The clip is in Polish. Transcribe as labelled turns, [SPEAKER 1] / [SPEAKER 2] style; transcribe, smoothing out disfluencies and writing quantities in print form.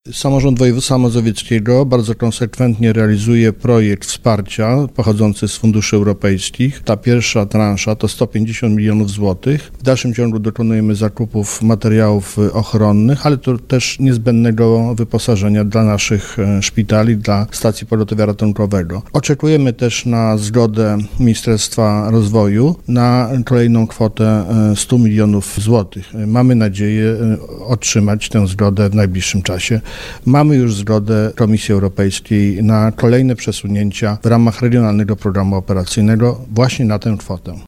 [SPEAKER 1] Samorząd Województwa Mazowieckiego bardzo konsekwentnie realizuje projekt wsparcia pochodzący z funduszy europejskich. Ta pierwsza transza to 150 milionów złotych. W dalszym ciągu dokonujemy zakupów materiałów ochronnych, ale to też niezbędnego wyposażenia dla naszych szpitali, dla stacji pogotowia ratunkowego. Oczekujemy też na zgodę Ministerstwa Rozwoju na kolejną kwotę 100 milionów złotych. Mamy nadzieję otrzymać tę zgodę w najbliższym czasie. Mamy już zgodę Komisji Europejskiej na kolejne przesunięcia w ramach regionalnego programu operacyjnego właśnie na tę kwotę.